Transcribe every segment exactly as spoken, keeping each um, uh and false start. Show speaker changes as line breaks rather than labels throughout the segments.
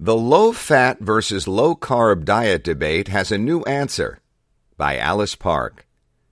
The low-fat versus low-carb diet debate has a new answer, by Alice Park.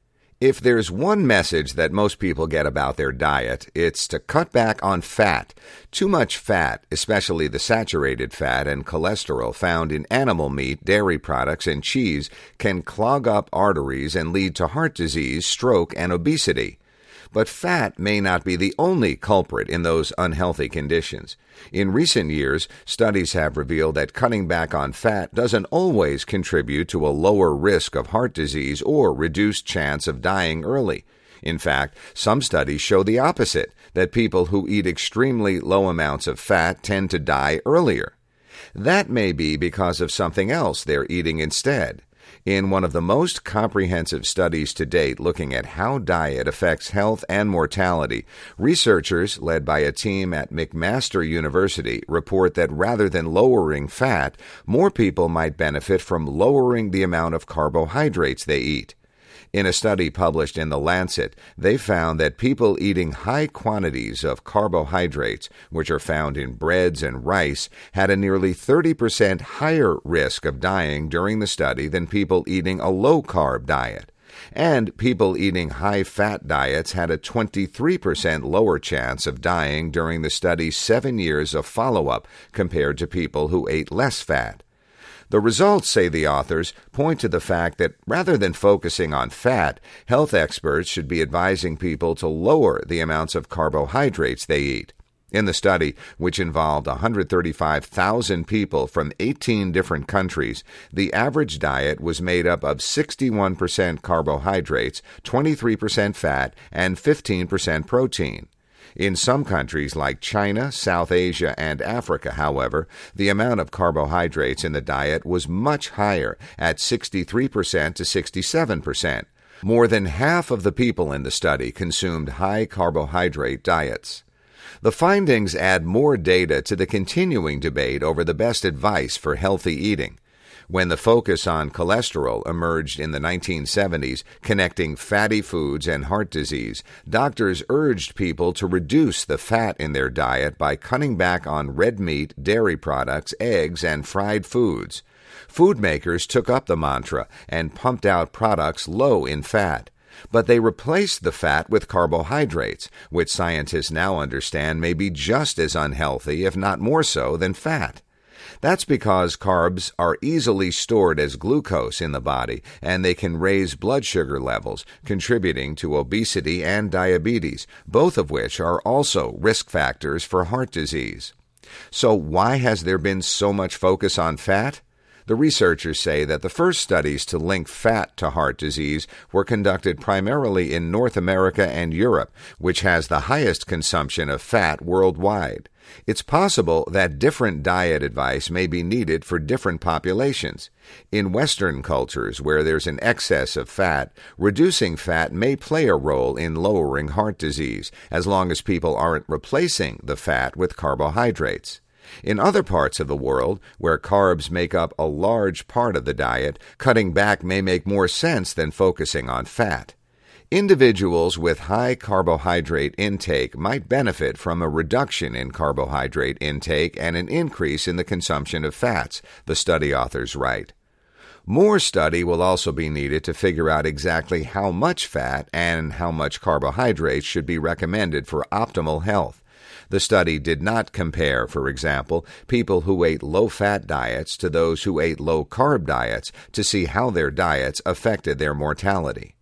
If there's one message that most people get about their diet, it's to cut back on fat. Too much fat, especially the saturated fat and cholesterol found in animal meat, dairy products, and cheese, can clog up arteries and lead to heart disease, stroke, and obesity. But fat may not be the only culprit in those unhealthy conditions. In recent years, studies have revealed that cutting back on fat doesn't always contribute to a lower risk of heart disease or reduced chance of dying early. In fact, some studies show the opposite, that people who eat extremely low amounts of fat tend to die earlier. That may be because of something else they're eating instead. In one of the most comprehensive studies to date looking at how diet affects health and mortality, researchers led by a team at McMaster University report that rather than lowering fat, more people might benefit from lowering the amount of carbohydrates they eat. In a study published in The Lancet, they found that people eating high quantities of carbohydrates, which are found in breads and rice, had a nearly thirty percent higher risk of dying during the study than people eating a low-carb diet. And people eating high-fat diets had a twenty-three percent lower chance of dying during the study's seven years of follow-up compared to people who ate less fat. The results, say the authors, point to the fact that rather than focusing on fat, health experts should be advising people to lower the amounts of carbohydrates they eat. In the study, which involved one hundred thirty-five thousand people from eighteen different countries, the average diet was made up of sixty-one percent carbohydrates, twenty-three percent fat, and fifteen percent protein. In some countries like China, South Asia, and Africa, however, the amount of carbohydrates in the diet was much higher, at sixty-three percent to sixty-seven percent. More than half of the people in the study consumed high-carbohydrate diets. The findings add more data to the continuing debate over the best advice for healthy eating. When the focus on cholesterol emerged in the nineteen seventies, connecting fatty foods and heart disease, doctors urged people to reduce the fat in their diet by cutting back on red meat, dairy products, eggs, and fried foods. Food makers took up the mantra and pumped out products low in fat. But they replaced the fat with carbohydrates, which scientists now understand may be just as unhealthy, if not more so, than fat. That's because carbs are easily stored as glucose in the body, and they can raise blood sugar levels, contributing to obesity and diabetes, both of which are also risk factors for heart disease. So why has there been so much focus on fat? The researchers say that the first studies to link fat to heart disease were conducted primarily in North America and Europe, which has the highest consumption of fat worldwide. It's possible that different diet advice may be needed for different populations. In Western cultures, where there's an excess of fat, reducing fat may play a role in lowering heart disease, as long as people aren't replacing the fat with carbohydrates. In other parts of the world, where carbs make up a large part of the diet, cutting back may make more sense than focusing on fat. Individuals with high carbohydrate intake might benefit from a reduction in carbohydrate intake and an increase in the consumption of fats, the study authors write. More study will also be needed to figure out exactly how much fat and how much carbohydrates should be recommended for optimal health. The study did not compare, for example, people who ate low-fat diets to those who ate low-carb diets to see how their diets affected their mortality.